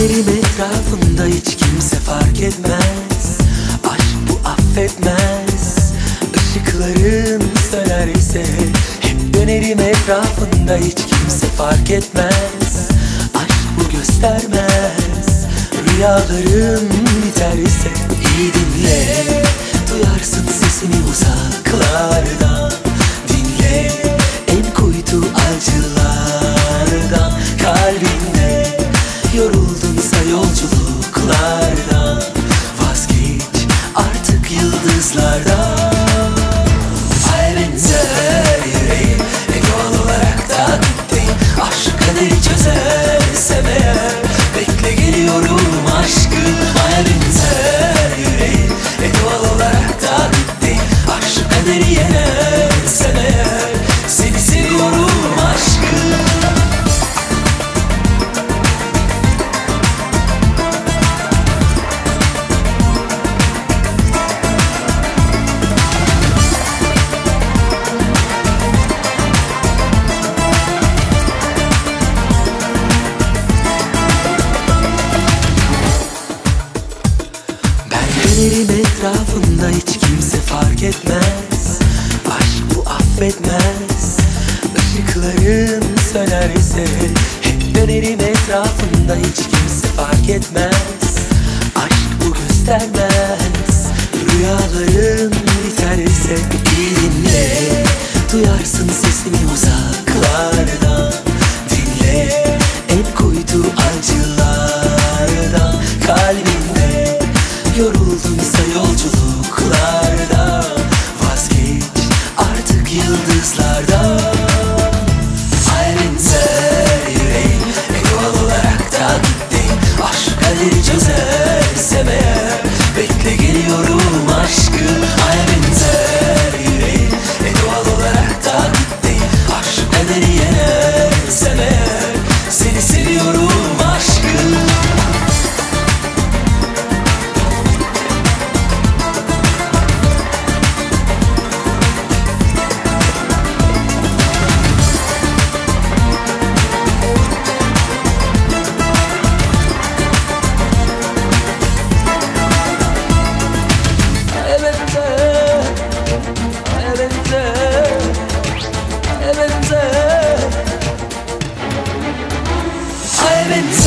dönerim etrafında, hiç kimse fark etmez. Aşk bu affetmez. Işıkların sönerse hep dönerim etrafında, hiç kimse fark etmez. Aşk bu göstermez. Rüyalarım biterse iyi dinle, duyarsın sesimi uzaklardan. Dinle en kuytu acılardan. Kalbinde yoruldunsa yolculuklardan, vazgeç artık yıldızlardan. Ay benzer yüreğim doğal olarak da gitti. Aşk kaderi çözersem eğer, bekle geliyorum aşkım. Ay benzer yüreğim doğal olarak da gitti. Aşk kaderi yenersem eğer, seni seviyorum aşkım. Dönerim etrafında, hiç kimse fark etmez. Aşk bu affetmez. Işıkların sönerse hep dönerim etrafında, hiç kimse fark etmez. Aşk bu göstermez. Rüyaların biterse iyi dinle, duyarsın sesimi uzaklardan. Dinle en kuytu acılardan. Kalbinde yoruldunsa yolculuklardan, vazgeç artık yıldızlardan. Ay benzer yüreğim doğal olarak da gitti. Aşk kaderi çözersem eğer, bekle geliyorum aşkım. Ay benzer yüreğim doğal olarak da gitti. Aşk kaderi yenersem eğer, seni seviyorum aşkım. I've been